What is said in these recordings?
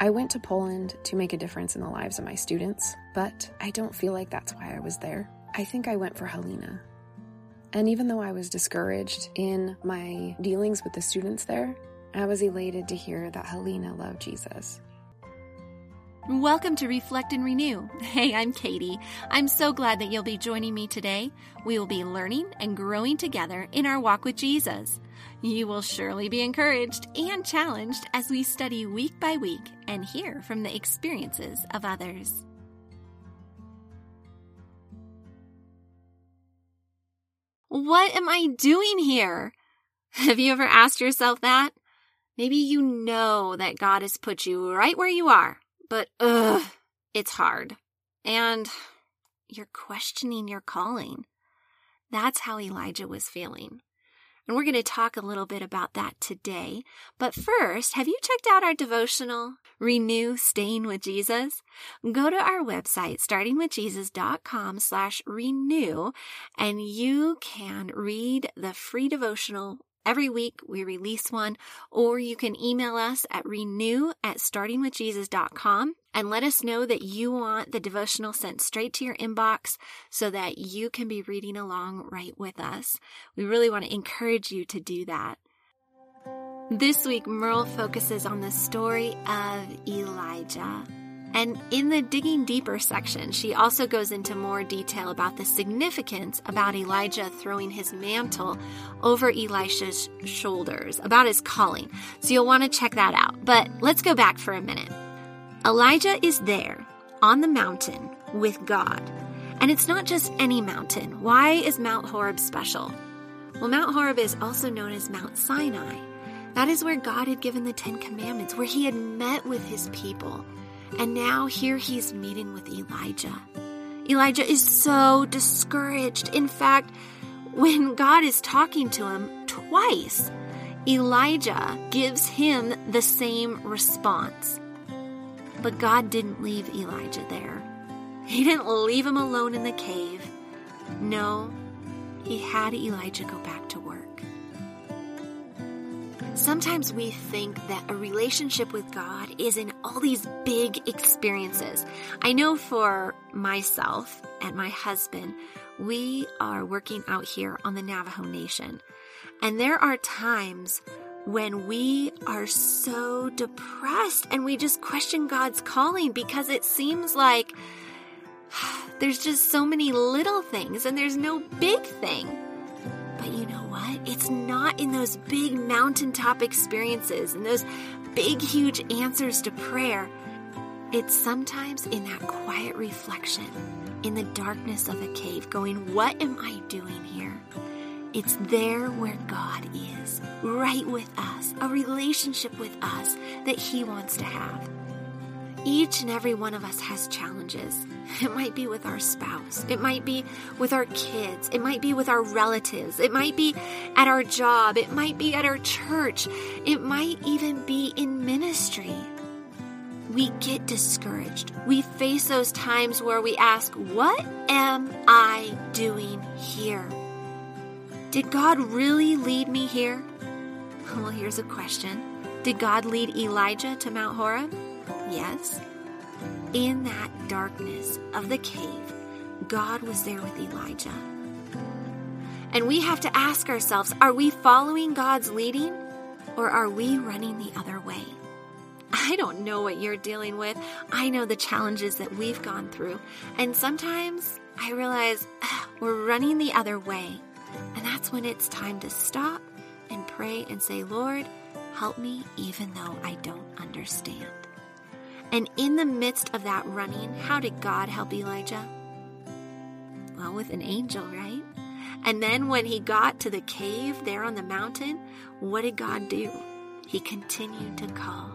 I went to Poland to make a difference in the lives of my students, but I don't feel like that's why I was there. I think I went for Helena. And even though I was discouraged in my dealings with the students there, I was elated to hear that Helena loved Jesus. Welcome to Reflect and Renew. Hey, I'm Katie. I'm so glad that you'll be joining me today. We will be learning and growing together in our walk with Jesus. You will surely be encouraged and challenged as we study week by week and hear from the experiences of others. What am I doing here? Have you ever asked yourself that? Maybe you know that God has put you right where you are. But, it's hard. And you're questioning your calling. That's how Elijah was feeling. And we're going to talk a little bit about that today. But first, have you checked out our devotional, Renew Staying with Jesus? Go to our website, startingwithjesus.com/renew, and you can read the free devotional. Every week we release one, or you can email us at renew@startingwithjesus.com and let us know that you want the devotional sent straight to your inbox so that you can be reading along right with us. We really want to encourage you to do that. This week, Merle focuses on the story of Elijah. And in the Digging Deeper section, she also goes into more detail about the significance about Elijah throwing his mantle over Elisha's shoulders, about his calling. So you'll want to check that out. But let's go back for a minute. Elijah is there on the mountain with God. And it's not just any mountain. Why is Mount Horeb special? Well, Mount Horeb is also known as Mount Sinai. That is where God had given the 10 Commandments, where he had met with his people. And now here he's meeting with Elijah. Elijah is so discouraged. In fact, when God is talking to him twice, Elijah gives him the same response. But God didn't leave Elijah there. He didn't leave him alone in the cave. No, he had Elijah go back to work. Sometimes we think that a relationship with God is in all these big experiences. I know for myself and my husband, we are working out here on the Navajo Nation. And there are times when we are so depressed and we just question God's calling because it seems like there's just so many little things and there's no big thing. But you know what? It's not in those big mountaintop experiences and those big, huge answers to prayer. It's sometimes in that quiet reflection, in the darkness of a cave, going, what am I doing here? It's there where God is, right with us, a relationship with us that he wants to have. Each and every one of us has challenges. It might be with our spouse. It might be with our kids. It might be with our relatives. It might be at our job. It might be at our church. It might even be in ministry. We get discouraged. We face those times where we ask, what am I doing here? Did God really lead me here? Well, here's a question. Did God lead Elijah to Mount Horeb? Yes. In that darkness of the cave, God was there with Elijah. And we have to ask ourselves, are we following God's leading or are we running the other way? I don't know what you're dealing with. I know the challenges that we've gone through. And sometimes I realize we're running the other way. And that's when it's time to stop and pray and say, Lord, help me even though I don't understand. And in the midst of that running, how did God help Elijah? Well, with an angel, right? And then when he got to the cave there on the mountain, what did God do? He continued to call.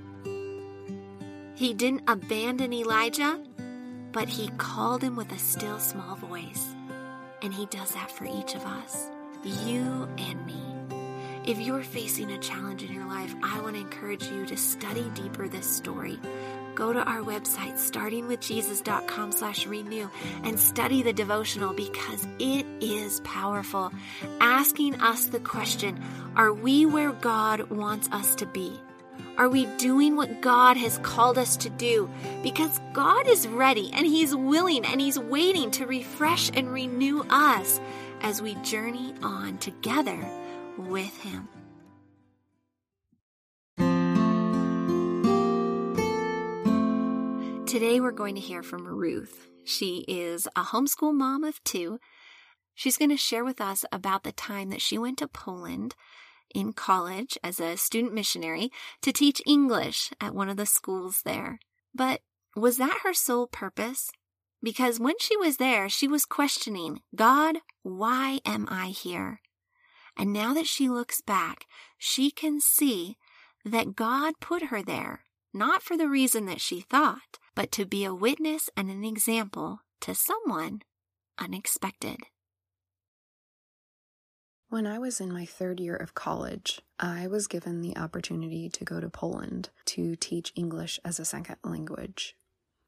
He didn't abandon Elijah, but he called him with a still small voice. And he does that for each of us, you and me. If you're facing a challenge in your life, I want to encourage you to study deeper this story. Go to our website, startingwithjesus.com/renew, and study the devotional because it is powerful, asking us the question, are we where God wants us to be? Are we doing what God has called us to do? Because God is ready and He's willing and He's waiting to refresh and renew us as we journey on together with Him. Today we're going to hear from Ruth. She is a homeschool mom of 2. She's going to share with us about the time that she went to Poland in college as a student missionary to teach English at one of the schools there. But was that her sole purpose? Because when she was there, she was questioning, God, why am I here? And now that she looks back, she can see that God put her there, not for the reason that she thought, but to be a witness and an example to someone unexpected. When I was in my 3rd year of college, I was given the opportunity to go to Poland to teach English as a second language.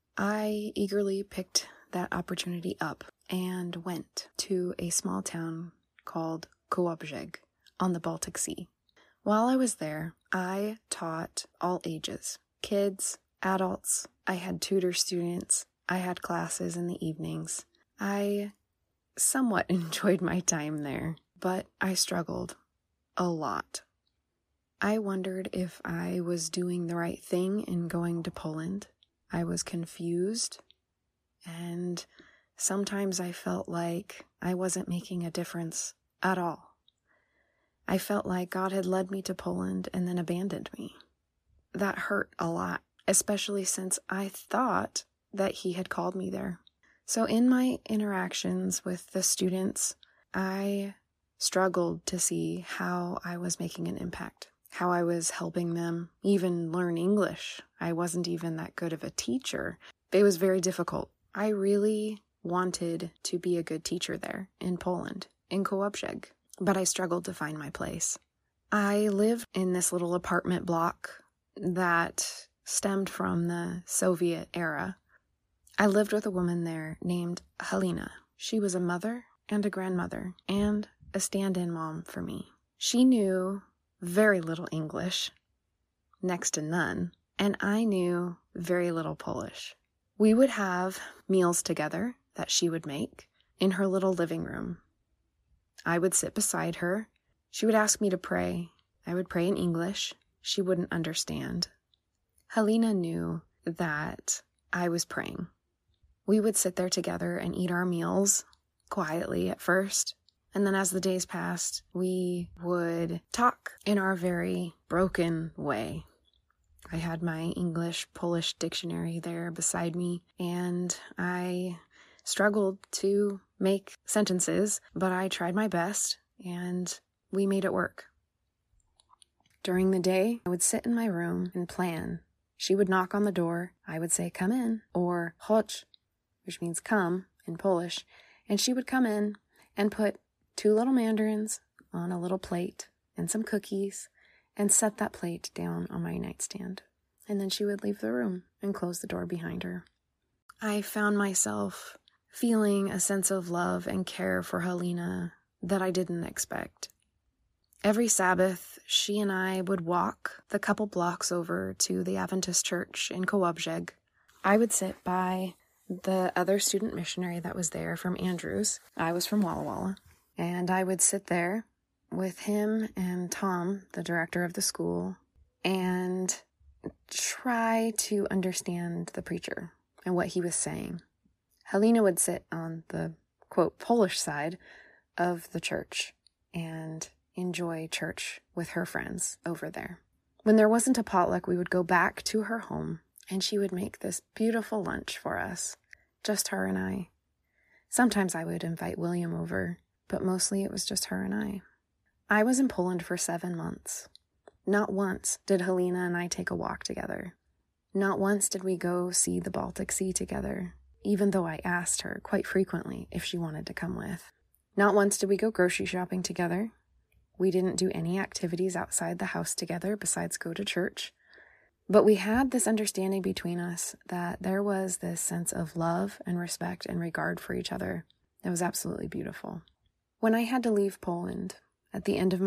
I eagerly picked that opportunity up and went to a small town called Kołobrzeg on the Baltic Sea. While I was there, I taught all ages, kids, adults. I had tutor students. I had classes in the evenings. I somewhat enjoyed my time there, but I struggled a lot. I wondered if I was doing the right thing in going to Poland. I was confused, and sometimes I felt like I wasn't making a difference at all. I felt like God had led me to Poland and then abandoned me. That hurt a lot, especially since I thought that He had called me there. So in my interactions with the students, I struggled to see how I was making an impact, how I was helping them even learn English. I wasn't even that good of a teacher. It was very difficult. I really wanted to be a good teacher there in Poland, in Kołobrzeg, but I struggled to find my place. I lived in this little apartment block that stemmed from the Soviet era. I lived with a woman there named Halina. She was a mother and a grandmother and a stand-in mom for me. She knew very little English, next to none, and I knew very little Polish. We would have meals together that she would make in her little living room. I would sit beside her. She would ask me to pray. I would pray in English. She wouldn't understand. Halina knew that I was praying. We would sit there together and eat our meals quietly at first. And then as the days passed, we would talk in our very broken way. I had my English-Polish dictionary there beside me, and I struggled to make sentences, but I tried my best, and we made it work. During the day, I would sit in my room and plan. She would knock on the door. I would say, come in, or chodź, which means come in Polish, and she would come in and put 2 little mandarins on a little plate and some cookies and set that plate down on my nightstand. And then she would leave the room and close the door behind her. I found myself feeling a sense of love and care for Halina that I didn't expect. Every Sabbath, she and I would walk the couple blocks over to the Adventist church in Kołobrzeg. I would sit by the other student missionary that was there from Andrews. I was from Walla Walla. And I would sit there with him and Tom, the director of the school, and try to understand the preacher and what he was saying. Halina would sit on the, quote, Polish side of the church and enjoy church with her friends over there. When there wasn't a potluck, we would go back to her home, and she would make this beautiful lunch for us, just her and I. Sometimes I would invite William over, but mostly it was just her and I. I was in Poland for 7 months. Not once did Halina and I take a walk together. Not once did we go see the Baltic Sea together, even though I asked her quite frequently if she wanted to come with. Not once did we go grocery shopping together. We didn't do any activities outside the house together besides go to church. But we had this understanding between us that there was this sense of love and respect and regard for each other. It was absolutely beautiful. When I had to leave Poland at the end of my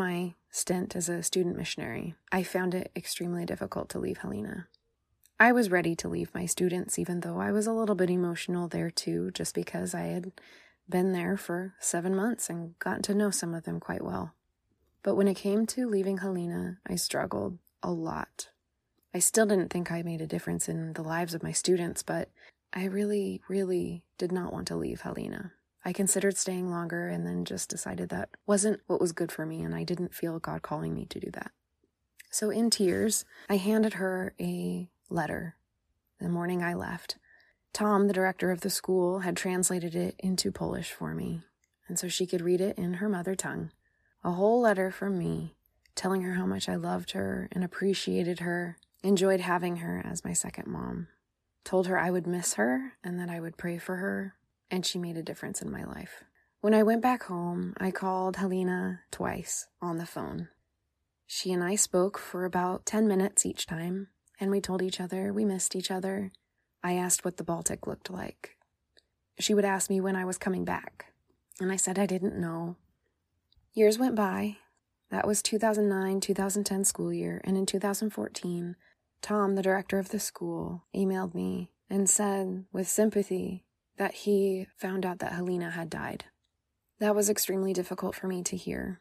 stint as a student missionary, I found it extremely difficult to leave Helena. I was ready to leave my students, even though I was a little bit emotional there too, just because I had been there for 7 months and gotten to know some of them quite well. But when it came to leaving Helena, I struggled a lot. I still didn't think I made a difference in the lives of my students, but I really, really did not want to leave Helena. I considered staying longer and then just decided that wasn't what was good for me, and I didn't feel God calling me to do that. So in tears, I handed her a letter the morning I left. Tom, the director of the school, had translated it into Polish for me, and so she could read it in her mother tongue. A whole letter from me, telling her how much I loved her and appreciated her, enjoyed having her as my second mom. Told her I would miss her and that I would pray for her, and she made a difference in my life. When I went back home, I called Helena twice on the phone. She and I spoke for about 10 minutes each time, and we told each other we missed each other. I asked what the Baltic looked like. She would ask me when I was coming back, and I said I didn't know. Years went by. That was 2009-2010 school year, and in 2014, Tom, the director of the school, emailed me and said, with sympathy, that he found out that Helena had died. That was extremely difficult for me to hear.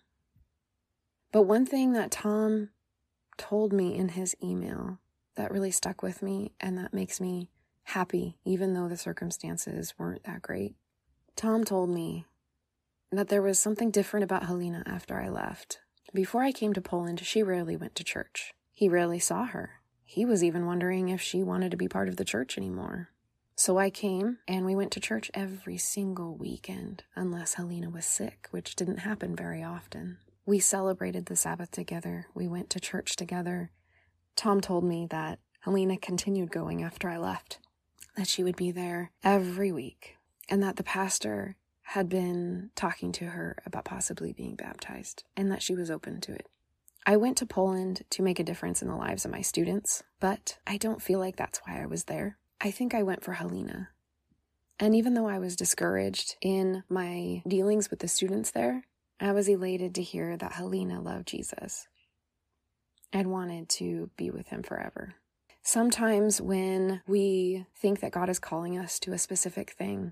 But one thing that Tom told me in his email that really stuck with me and that makes me happy, even though the circumstances weren't that great. Tom told me that there was something different about Helena after I left. Before I came to Poland, she rarely went to church. He rarely saw her. He was even wondering if she wanted to be part of the church anymore. So I came, and we went to church every single weekend, unless Helena was sick, which didn't happen very often. We celebrated the Sabbath together. We went to church together. Tom told me that Helena continued going after I left, that she would be there every week, and that the pastor had been talking to her about possibly being baptized, and that she was open to it. I went to Poland to make a difference in the lives of my students, but I don't feel like that's why I was there. I think I went for Helena. And even though I was discouraged in my dealings with the students there, I was elated to hear that Helena loved Jesus and wanted to be with him forever. Sometimes when we think that God is calling us to a specific thing,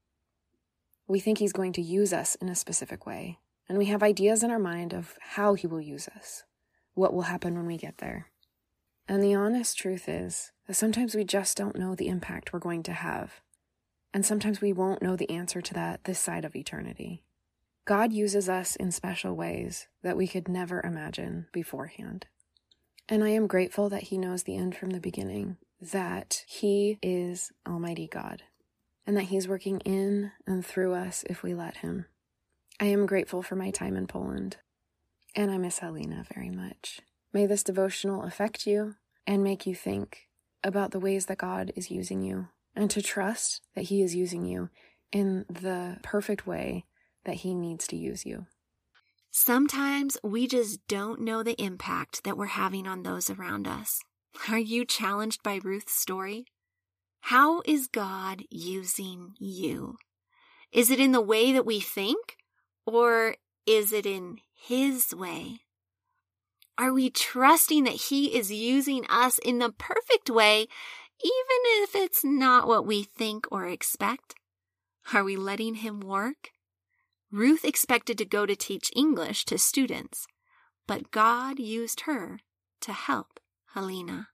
we think he's going to use us in a specific way, and we have ideas in our mind of how he will use us, what will happen when we get there. And the honest truth is that sometimes we just don't know the impact we're going to have, and sometimes we won't know the answer to that this side of eternity. God uses us in special ways that we could never imagine beforehand. And I am grateful that he knows the end from the beginning, that he is Almighty God, and that he's working in and through us if we let him. I am grateful for my time in Poland, and I miss Helena very much. May this devotional affect you and make you think about the ways that God is using you, and to trust that he is using you in the perfect way that he needs to use you. Sometimes we just don't know the impact that we're having on those around us. Are you challenged by Ruth's story? How is God using you? Is it in the way that we think, or is it in his way? Are we trusting that he is using us in the perfect way, even if it's not what we think or expect? Are we letting him work? Ruth expected to go to teach English to students, but God used her to help Helena.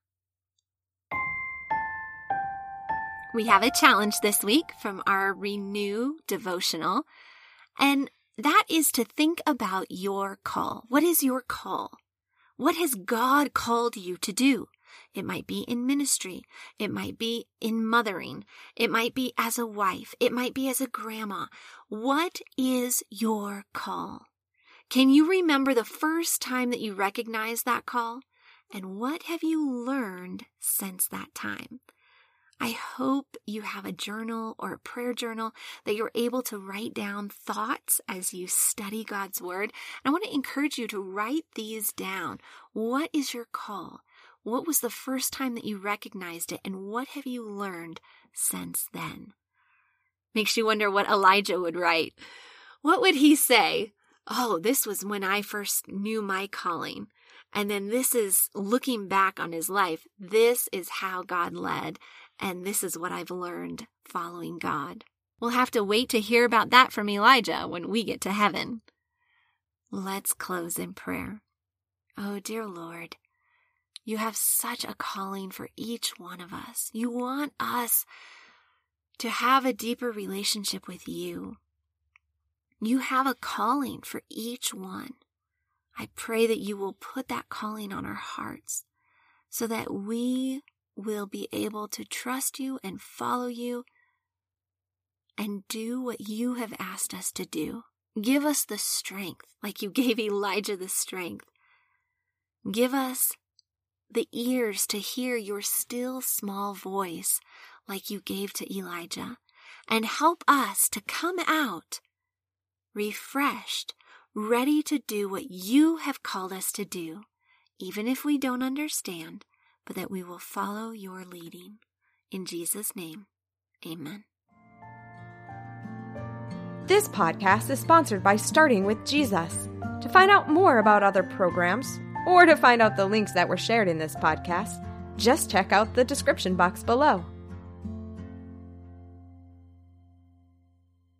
We have a challenge this week from our Renew devotional, and that is to think about your call. What is your call? What has God called you to do? It might be in ministry. It might be in mothering. It might be as a wife. It might be as a grandma. What is your call? Can you remember the first time that you recognized that call? And what have you learned since that time? I hope you have a journal or a prayer journal that you're able to write down thoughts as you study God's Word. I want to encourage you to write these down. What is your call? What was the first time that you recognized it? And what have you learned since then? Makes you wonder what Elijah would write. What would he say? oh, this was when I first knew my calling. And then this is looking back on his life. This is how God led. And this is what I've learned following God. We'll have to wait to hear about that from Elijah when we get to heaven. Let's close in prayer. Oh, dear Lord, you have such a calling for each one of us. You want us to have a deeper relationship with you. You have a calling for each one. I pray that you will put that calling on our hearts so that we will be able to trust you and follow you and do what you have asked us to do. Give us the strength, like you gave Elijah the strength. Give us the ears to hear your still small voice like you gave to Elijah, and help us to come out refreshed, ready to do what you have called us to do, even if we don't understand, but that we will follow your leading. In Jesus' name, amen. This podcast is sponsored by Starting with Jesus. To find out more about other programs, or to find out the links that were shared in this podcast, just check out the description box below.